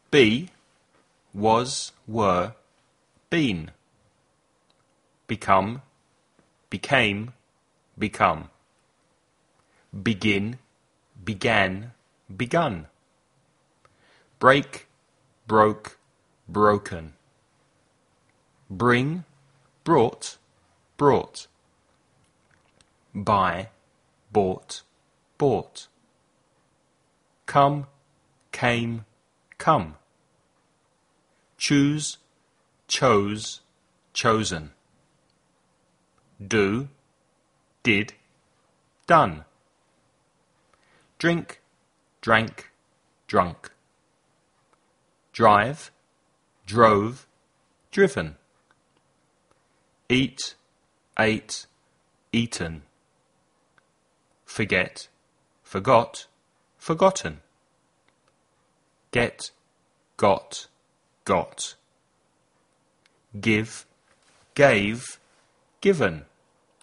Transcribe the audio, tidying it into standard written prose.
Be, was, were, been. Become, became, become. Begin, began, begun. Break, broke, broken. Bring, brought, brought. Buy, bought, bought. Come, came, come. Choose, chose, chosen. Do, did, done. Drink, drank, drunk. Drive, drove, driven. Eat, ate, eaten. Forget, forgot, forgotten. Get, got, got. Give, gave, given.